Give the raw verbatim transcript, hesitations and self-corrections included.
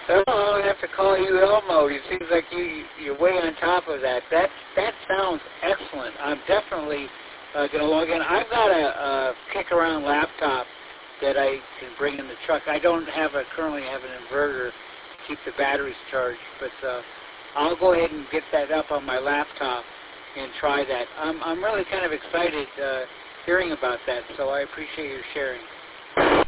Oh, I'll have to call you Elmo. It seems like you, you're way on top of that. That that sounds excellent. I'm definitely uh, going to log in. I've got a, a kick-around laptop that I can bring in the truck. I don't have a currently have an inverter to keep the batteries charged, but uh, I'll go ahead and get that up on my laptop and try that. I'm, I'm really kind of excited uh, hearing about that, so I appreciate your sharing.